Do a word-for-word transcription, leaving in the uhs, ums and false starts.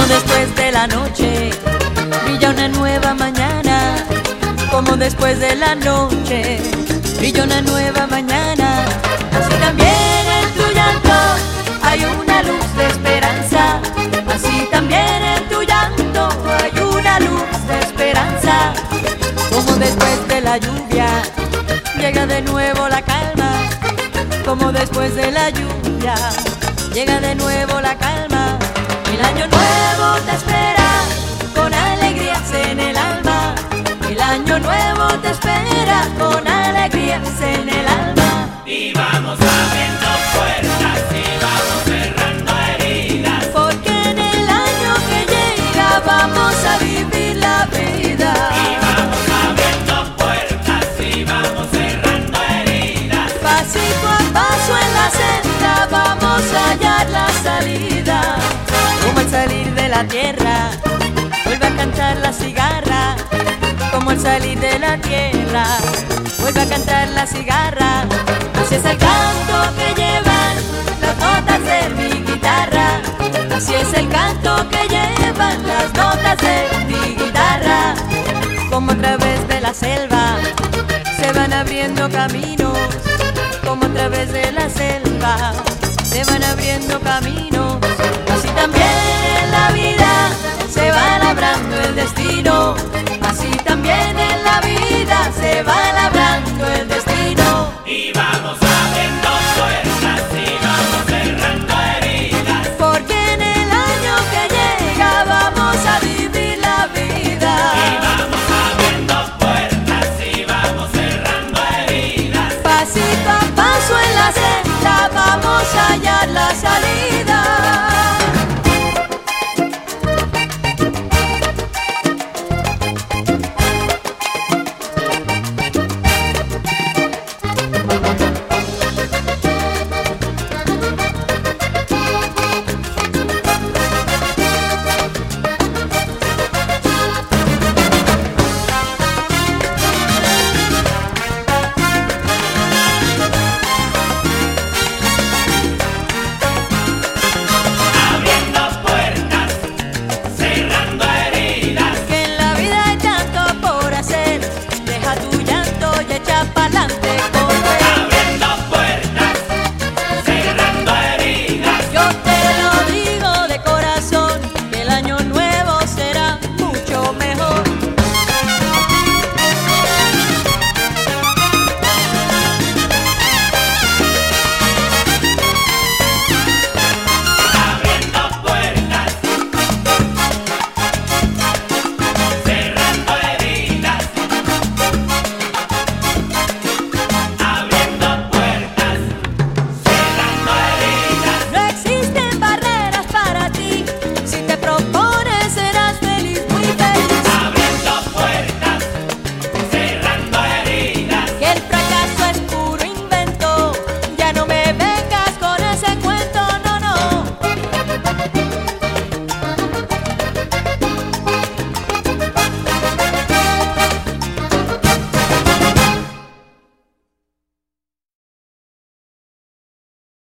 después de la noche brilla una nueva mañana, como después de la noche brilla una nueva mañana. Así también en tu llanto hay una luz de esperanza, así también en tu llanto hay una luz de esperanza. Como después de la lluvia llega de nuevo la calma, como después de la lluvia llega de nuevo la calma. El año nuevo te espera con alegrías en el alma, el año nuevo te espera con alegrías en el alma. Y vamos abriendo puertas y vamos cerrando heridas, porque en el año que llega vamos a vivir la vida. y vamos abriendo puertas y vamos cerrando heridas. Pasito a paso en la senda vamos a hallar la salida. Como al salir de la tierra vuelve a cantar la cigarra, como al salir de la tierra vuelve a cantar la cigarra. Así es el canto que llevan las notas de mi guitarra, así es el canto que llevan las notas de mi guitarra. Como a través de la selva se van abriendo caminos, como a través de la selva se van abriendo caminos, así también en la